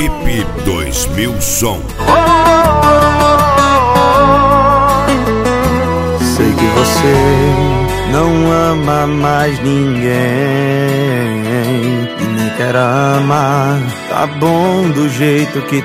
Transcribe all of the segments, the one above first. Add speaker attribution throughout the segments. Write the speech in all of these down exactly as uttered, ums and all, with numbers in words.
Speaker 1: Equipe dois mil Som.
Speaker 2: Sei que você não ama mais ninguém e nem quer amar. Tá bom do jeito que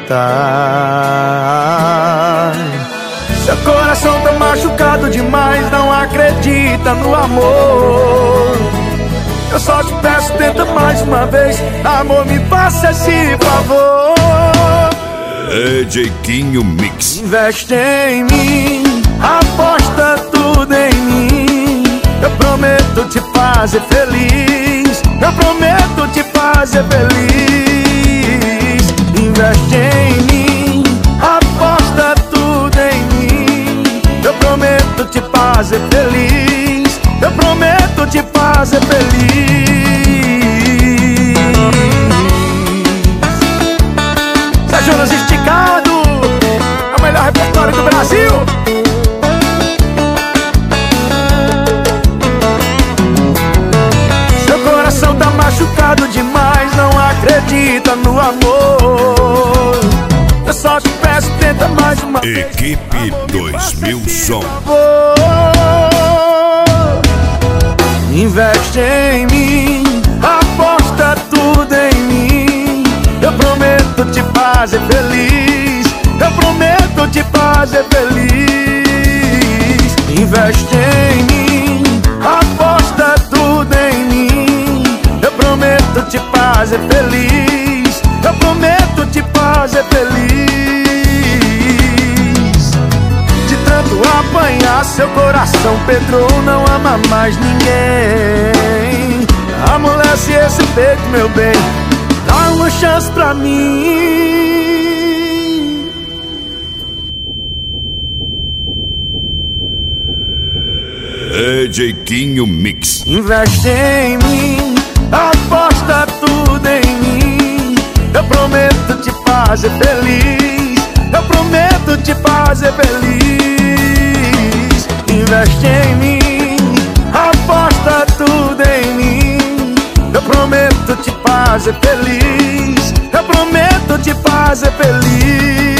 Speaker 2: tá. Seu coração tá machucado demais, não acredita no amor. Eu só te peço, tenta mais uma vez. Amor, me faça esse favor.
Speaker 1: É Jeitinho Mix.
Speaker 2: Investe em mim, aposta tudo em mim. Eu prometo te fazer feliz. Eu prometo te fazer feliz. Investe em mim, aposta tudo em mim. Eu prometo te fazer feliz. Eu prometo te fazer feliz. Zé Jonas Esticado, é o melhor repertório do Brasil. Seu coração tá machucado demais, não acredita no amor. Eu só te peço, tenta mais uma vez.
Speaker 1: Equipe dois mil Som.
Speaker 2: Investe em mim, aposta tudo em mim. Eu prometo te fazer feliz. Eu prometo te fazer feliz. Investe em mim, aposta tudo em mim. Eu prometo te fazer feliz. Eu prometo te fazer feliz. De tanto apanhar, seu coração pedrou, não ama mais ninguém. Amolece esse peito, meu bem, dá uma chance pra mim.
Speaker 1: É Jeitinho Mix.
Speaker 2: Investe em mim, aposta tudo em mim. Eu prometo te fazer feliz. Eu prometo te fazer feliz. Investe em mim, aposta tudo em mim. Eu prometo te fazer feliz. Eu prometo te fazer feliz.